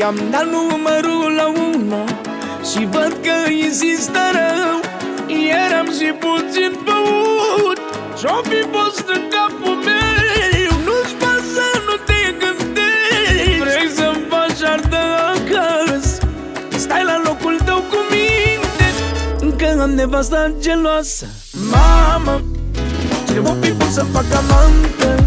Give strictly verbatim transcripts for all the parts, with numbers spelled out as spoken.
I-am dat numărul la una și văd că insistă rău. Eram și puțin băut și-o fi fost în capul meu. Nu-ți pasă, nu te gândești, vrei să-mi faci artă acasă. Stai la locul tău cu minte, că am nevasta geloasă. Mama, cine m-o fi pus să-mi fac amantă?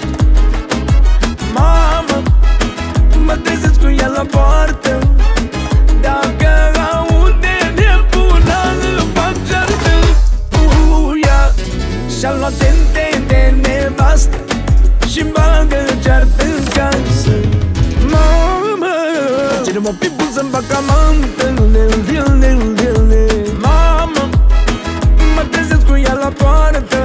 Mama, mă trezesc cu ea la poartă. Dacă aude nebuna, îmi fac ceartă cu ea. Și-a luat tente de nevastă și-mi bagă ceartă în casă. Mama, cine m-o fi pus să-mi fac amantă? Mama, mă trezesc cu ea la poartă.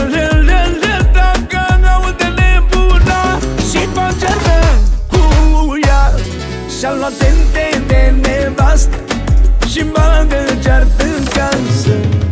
Și-a luat tente de nevastă și-mi bagă ceartă în casă.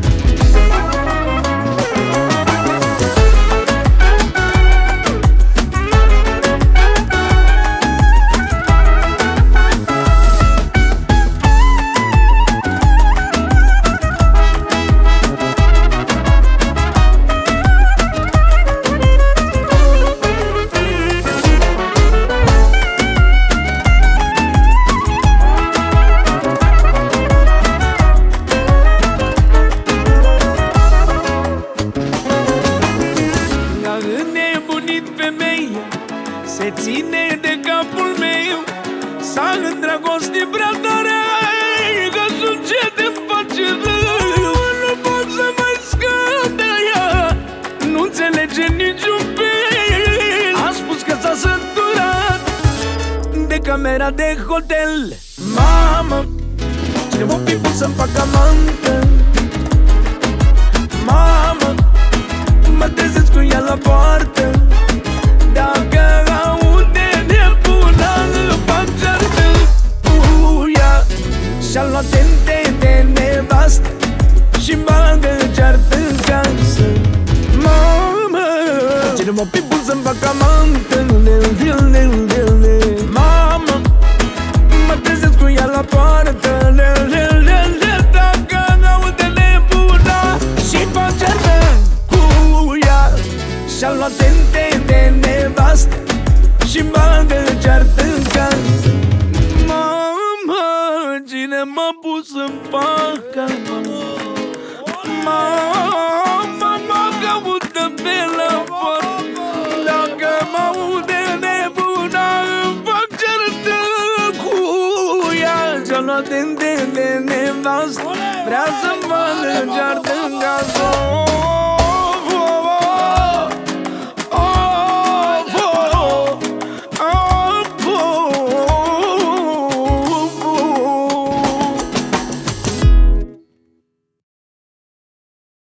Se ține de capul meu, s-a îndrăgostit prea tare, că sunt ce te-mi face rău. Nu pot să mai scap de ea, nu înțelege niciun fel. A spus că s-a săturat de camera de hotel. Mama, cine m-o fi pus să-mi fac amantă? Mama, mă trezesc cu ea la poartă. Dacă aude nebuna, îmi fac ceartă cu ea. Și-a luat tente de nevastă și-mi bagă ceartă în casă. Mama, cine m-o fi pus să-mi fac amantă? Mama, mă trezesc cu ea la poartă. Dacă aude nebuna și-mi fac ceartă cu ea. Și-a luat tente de nevastă și-mi bagă ceartă în casă. Mama, cine m-a pus să-mi facă amantă? Mama, mă caută pe la poartă. Dacă m-aude nebuna, îmi fac ceartă cu ea. Și-a luat tente de nevastă, vrea să-mi bagă ceartă în casă.